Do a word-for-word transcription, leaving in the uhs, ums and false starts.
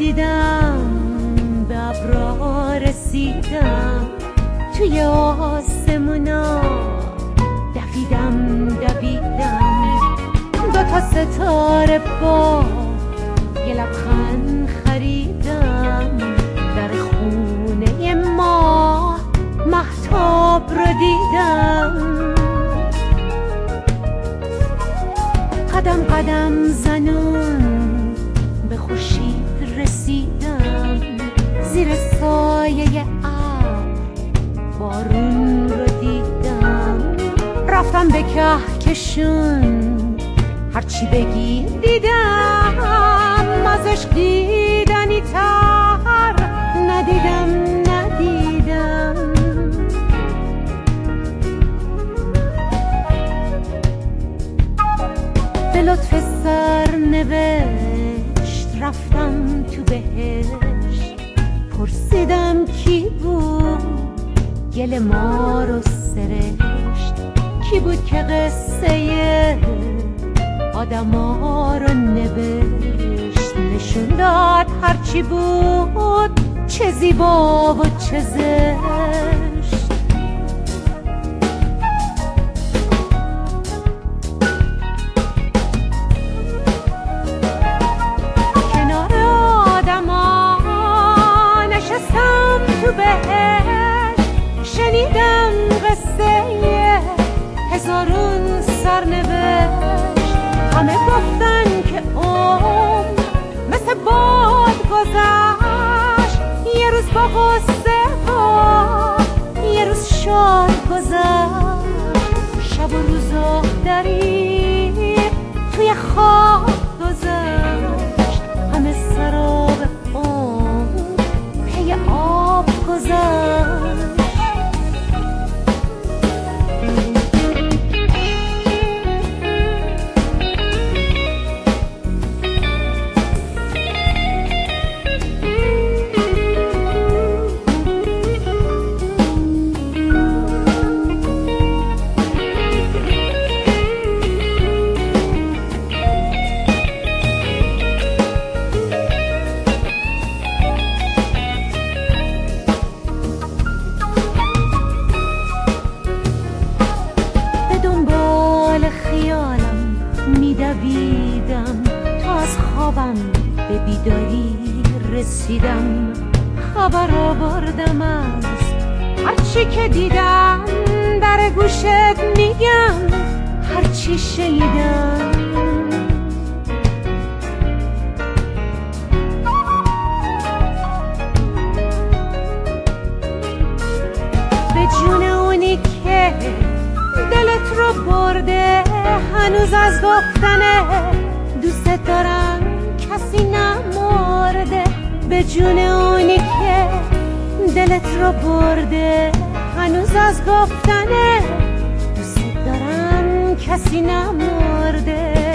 دیدم به ابرا رسیدم، توی آسمونا دویدم دویدم، دو تا ستاره با یه لبخند خریدم، در خونه ما مهتاب رو دیدم، قدم قدم زنون به خورشید رسیدم، زیر سایه ابر بارون رو دیدم، رفتم به کهکشون هرچی بگی دیدم، از عشق دیدنی تر ندیدم ندیدم. به لطف سرنوشت رفتم تو بهشت، پرسیدم کی بود گل ما رو سرشت، کی بود که قصه آدما رو نوشت، نشون داد هرچی بود چه زیبا و چه زشت. کنار آدما نشستم تو بهشت، شنیدم قصه هزارون سرنوشت، همه گفتن که عمر مثل باد گذشت، یه روز با غصه ها یه روز شاد گذشت، شب و روزا دری توی خواب گذشت، همه سراب عمر پی آب گذشت. خیالم میدویدم تا از خوابم به بیداری رسیدم، خبر آوردم از هرچی که دیدم، در گوشت میگم هرچی شنیدم. به جون اونی که دلت رو برده، هنوز از گفتنه دوست دارم کسی نمرده، به جون اونی که دلت رو برده، هنوز از گفتنه دوست دارم کسی نمرده.